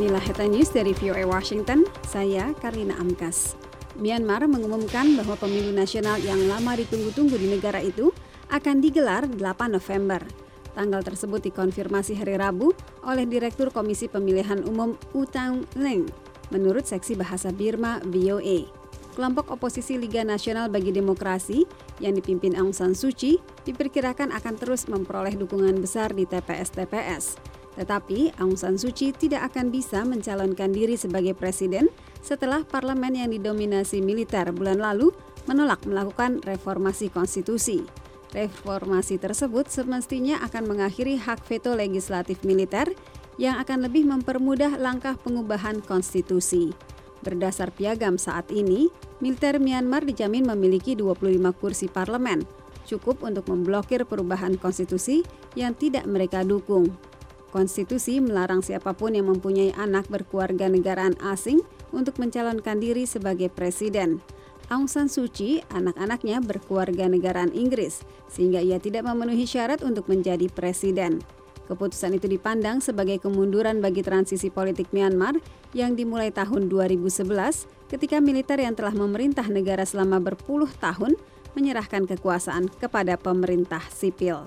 Inilah headline news dari VOA Washington, saya Karina Amkas. Myanmar mengumumkan bahwa pemilu nasional yang lama ditunggu-tunggu di negara itu akan digelar 8 November. Tanggal tersebut dikonfirmasi hari Rabu oleh Direktur Komisi Pemilihan Umum U Taung Leng, menurut seksi bahasa Birma VOA. Kelompok oposisi Liga Nasional Bagi Demokrasi yang dipimpin Aung San Suu Kyi diperkirakan akan terus memperoleh dukungan besar di TPS-TPS. Tetapi Aung San Suu Kyi tidak akan bisa mencalonkan diri sebagai presiden setelah parlemen yang didominasi militer bulan lalu menolak melakukan reformasi konstitusi. Reformasi tersebut semestinya akan mengakhiri hak veto legislatif militer yang akan lebih mempermudah langkah pengubahan konstitusi. Berdasar piagam saat ini, militer Myanmar dijamin memiliki 25 kursi parlemen, cukup untuk memblokir perubahan konstitusi yang tidak mereka dukung. Konstitusi melarang siapapun yang mempunyai anak berkewarganegaraan asing untuk mencalonkan diri sebagai presiden. Aung San Suu Kyi, anak-anaknya berkewarganegaraan Inggris, sehingga ia tidak memenuhi syarat untuk menjadi presiden. Keputusan itu dipandang sebagai kemunduran bagi transisi politik Myanmar yang dimulai tahun 2011 ketika militer yang telah memerintah negara selama berpuluh tahun menyerahkan kekuasaan kepada pemerintah sipil.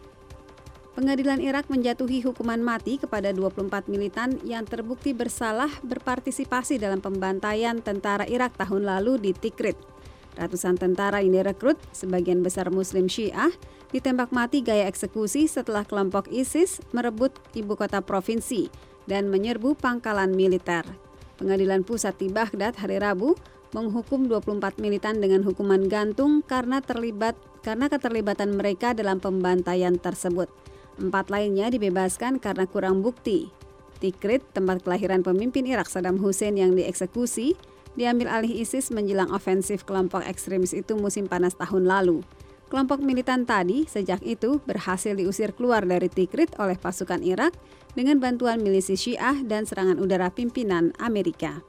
Pengadilan Irak menjatuhi hukuman mati kepada 24 militan yang terbukti bersalah berpartisipasi dalam pembantaian tentara Irak tahun lalu di Tikrit. Ratusan tentara yang direkrut, sebagian besar Muslim Syiah, ditembak mati gaya eksekusi setelah kelompok ISIS merebut ibu kota provinsi dan menyerbu pangkalan militer. Pengadilan pusat di Baghdad hari Rabu menghukum 24 militan dengan hukuman gantung karena keterlibatan mereka dalam pembantaian tersebut. 4 lainnya dibebaskan karena kurang bukti. Tikrit, tempat kelahiran pemimpin Irak Saddam Hussein yang dieksekusi, diambil alih ISIS menjelang ofensif kelompok ekstremis itu musim panas tahun lalu. Kelompok militan tadi sejak itu berhasil diusir keluar dari Tikrit oleh pasukan Irak dengan bantuan milisi Syiah dan serangan udara pimpinan Amerika.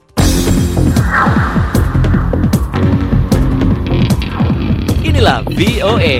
Inilah VOA.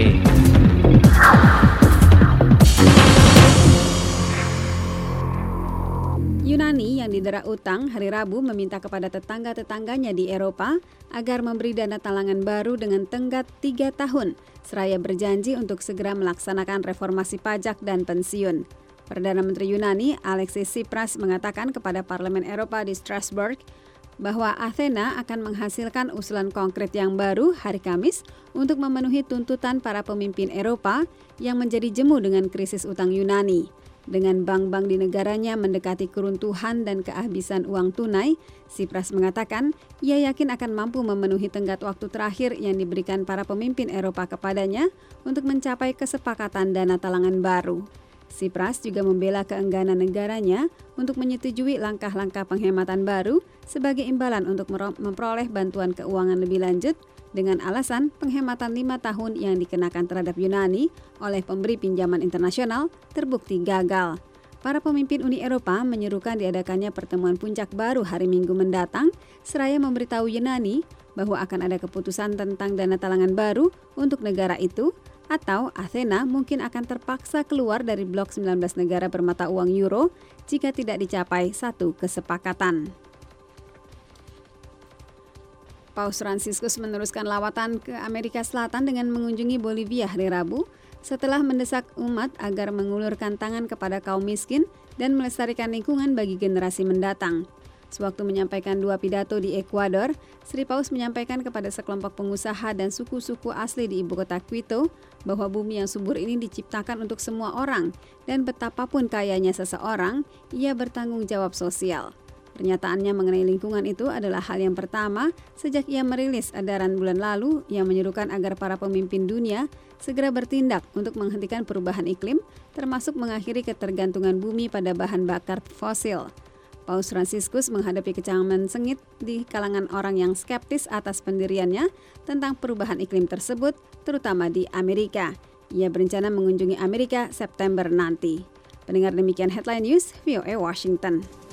Yunani yang didera utang hari Rabu meminta kepada tetangga-tetangganya di Eropa agar memberi dana talangan baru dengan tenggat 3 tahun, seraya berjanji untuk segera melaksanakan reformasi pajak dan pensiun. Perdana Menteri Yunani Alexis Tsipras mengatakan kepada Parlemen Eropa di Strasbourg bahwa Athena akan menghasilkan usulan konkret yang baru hari Kamis untuk memenuhi tuntutan para pemimpin Eropa yang menjadi jemu dengan krisis utang Yunani. Dengan bank-bank di negaranya mendekati keruntuhan dan kehabisan uang tunai, Tsipras mengatakan ia yakin akan mampu memenuhi tenggat waktu terakhir yang diberikan para pemimpin Eropa kepadanya untuk mencapai kesepakatan dana talangan baru. Tsipras juga membela keengganan negaranya untuk menyetujui langkah-langkah penghematan baru sebagai imbalan untuk memperoleh bantuan keuangan lebih lanjut dengan alasan penghematan 5 tahun yang dikenakan terhadap Yunani oleh pemberi pinjaman internasional terbukti gagal. Para pemimpin Uni Eropa menyerukan diadakannya pertemuan puncak baru hari Minggu mendatang, seraya memberitahu Yunani bahwa akan ada keputusan tentang dana talangan baru untuk negara itu, atau Athena mungkin akan terpaksa keluar dari blok 19 negara bermata uang euro jika tidak dicapai satu kesepakatan. Paus Fransiskus meneruskan lawatan ke Amerika Selatan dengan mengunjungi Bolivia hari Rabu setelah mendesak umat agar mengulurkan tangan kepada kaum miskin dan melestarikan lingkungan bagi generasi mendatang. Sewaktu menyampaikan 2 pidato di Ekuador, Sri Paus menyampaikan kepada sekelompok pengusaha dan suku-suku asli di ibu kota Quito bahwa bumi yang subur ini diciptakan untuk semua orang dan betapapun kayanya seseorang, ia bertanggung jawab sosial. Pernyataannya mengenai lingkungan itu adalah hal yang pertama sejak ia merilis edaran bulan lalu yang menyerukan agar para pemimpin dunia segera bertindak untuk menghentikan perubahan iklim, termasuk mengakhiri ketergantungan bumi pada bahan bakar fosil. Paus Fransiskus menghadapi kecaman sengit di kalangan orang yang skeptis atas pendiriannya tentang perubahan iklim tersebut, terutama di Amerika. Ia berencana mengunjungi Amerika September nanti. Pendengar, demikian Headline News, VOA Washington.